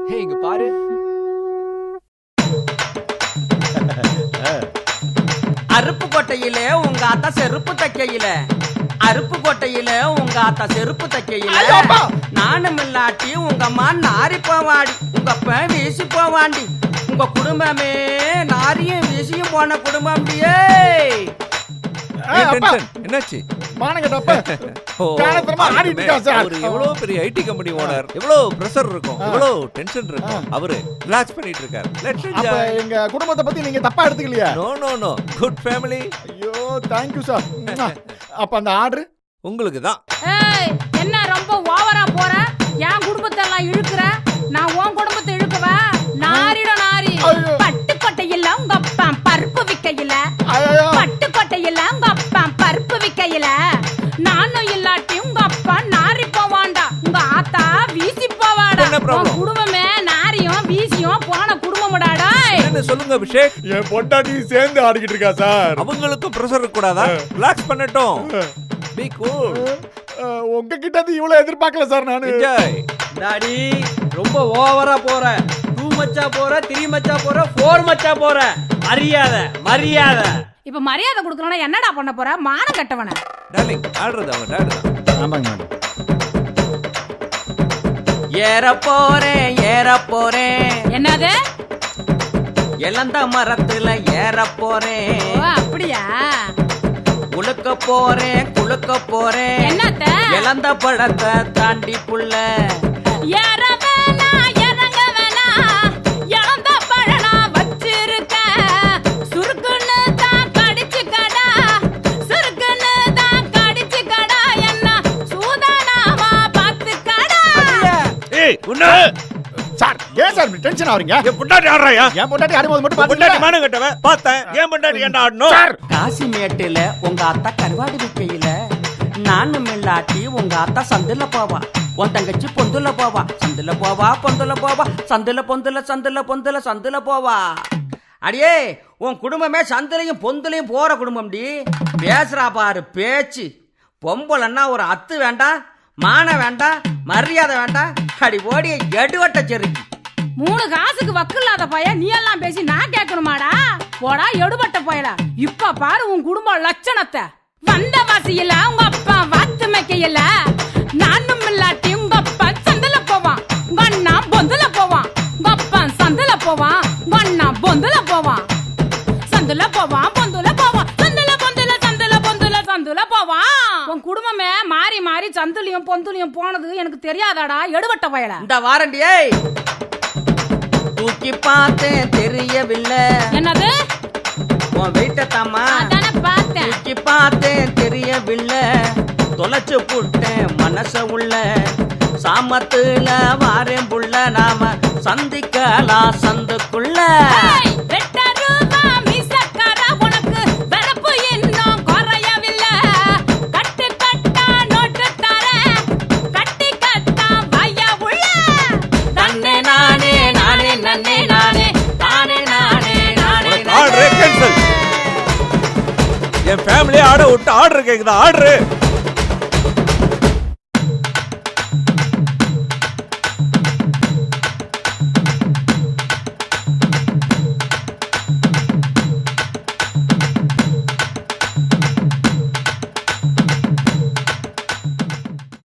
இங்க பாரு. அருப்பு கோட்டையில உங்க ஆத்தா செருப்பு தைக்கையில, அருப்பு கோட்டையில உங்க ஆத்தா செருப்பு தைக்கையில, நானும் இல்லாட்டி உங்க அம்மா நாரி போவாடி, உங்க அப்ப வீசி போவாண்டி, உங்க குடும்பமே நாரியும் வீசியும் போன குடும்பம். என்னாச்சு? எவ்வளவு பெரிய ஐடி கம்பெனி ஓனர், எவ்வளவு பிரஷர் இருக்கும், எவ்வளவு டென்ஷன் இருக்கும். அவரு ரிலாக்ஸ் பண்ணிட்டு இருக்காரு. Let's enjoy. எங்க குடும்பத்தை பத்தி நீங்க தப்பா எடுத்துக்கலையா? No no no, good family. ஐயோ தேங்க் யூ சார். அப்ப அந்த ஆர்டர் உங்களுக்கு தான். ஏய், என்ன ரொம்ப ஓவரா போற? என் குடும்பத்தை எல்லாம் இழுக்குற, நான் உன் குடும்பத்தை இழுக்கவா? நாரிட நாரி. பட்டுக்கோட்டையில உங்க அப்பா பருப்பு விக்கையில, பட்டுக்கோட்டையில உங்க அப்பா பருப்பு விக்கையில, நானும் இல்லாட்டி உங்க அப்பா நாரி போவாண்டா, உங்க ஆத்தா வீசி போவாடா. உன் குடும்பமே நாரியும் வீசியும் போன குடும்பம்டாடா. என்ன சொல்லுங்க அபிஷேக்? என் பொண்டாட்டி சேர்ந்து ஆடிக்கிட்டு இருக்கா சார். அவங்களுக்கும் பிரஷர் இருக்க கூடாதா? ரிலாக்ஸ் பண்ணட்டும். Be cool. உங்ககிட்ட இருந்து இவ்வளவு எதிர்பார்க்கல சார் நானு. என்ஜாய். டாடி ரொம்ப ஓவரா போற. 2 மச்சா போற, 3 மச்சா போற, 4 மச்சா போற. மரியாதை மரியாதை. இப்ப மரியாதை கொடுக்கறனா என்னடா பண்ண போற? மானம் கட்டவன. டார்லிங் ஆர்டர் தான், டார்லிங். ஆமாங்க மேடம். ஏற போறேன். என்னது? இளந்த மரத்துல ஏற போறேன். ஓ அப்படியா? குளுக்க போறேன். என்னத்த? இளந்த பழத்தை தாண்டி புள்ள. ஏற வேணா இறங்க வேணா, இளந்த பழனா வச்சிருக்க. சுருக்குன்னு தான் கடிச்சு கடா, சுருக்குன்னு தான் கடிச்சு கடா, என்ன சூதானாமா பார்த்து கடா. ஏய் உன்ன சார் ஏன் சார் டென்ஷன் ஆவறீங்க? என் பொண்டாட்டி ஆடுறாயா? என் பொண்டாட்டி ஆடும்போது மட்டும் பொண்டாட்டி பாத்தீங்களா? மானம் கட்டவன் பார்த்தேன். ஏன் பொண்டாட்டி என்ன ஆடணும்? சார் காசிமேட்டுல உங்க அத்தா கருவாடு விக்கையில, நானும் இல்லாட்டி உங்க அத்தா சந்துல போவா, உன் தங்கச்சி பொந்துல போவா, சந்துல போவா பொந்துல போவா, சந்துல போவா. அடியே உன் குடும்பமே சந்துலையும் பொந்துலையும் போற குடும்பம்டி. பேசுறா பாரு பேச்சு. பொம்பளைன்னா ஒரு அத்து வேண்டாம், மானம் வேண்டாம், மரியாதை வேண்டாம். அடி ஓடிய எடுவட்ட செருக்கி. 3 காசுக்கு வக்கில்லாத பையன் நீ எல்லாம் பேசி நான் கேட்கணுமாடா? போடா எடுபட்ட பயல. இப்ப பாரு உன் குடும்ப லட்சணத்தை. வந்த வாசியில உங்க அப்பா வாத்து மேக்கையில, நானும் இல்லாட்டி உங்க அப்பா சந்தல போவான், உங்க அண்ணா பொந்துல போவான், உங்க அப்பா சந்தல போவான், உங்க அண்ணா பொந்துல போவான், சந்துல போவான் பொந்துல போவான், சந்துல போவான். உன் குடும்பமே மாறி மாறி சந்துலியும் பொந்துலியும் போனது எனக்கு தெரியாதாடா எடுபட்ட பயல. இந்த வாரண்டியே தூக்கி பார்த்தேன் தெரியவில்லை. என்னது? உன் வீட்டை தாமா அதானே பார்த்தேன். தூக்கி பார்த்தேன் தெரியவில்லை. தொலைச்சு புட்டேன் மனச உள்ள. சாமத்துல வாரேன் புள்ள, நாம சந்திக்கலாம் சந்துக்குள்ள. என் ஃபேமிலி ஆட விட்டு ஆர்டர் கேக்குதா? ஆர்டர்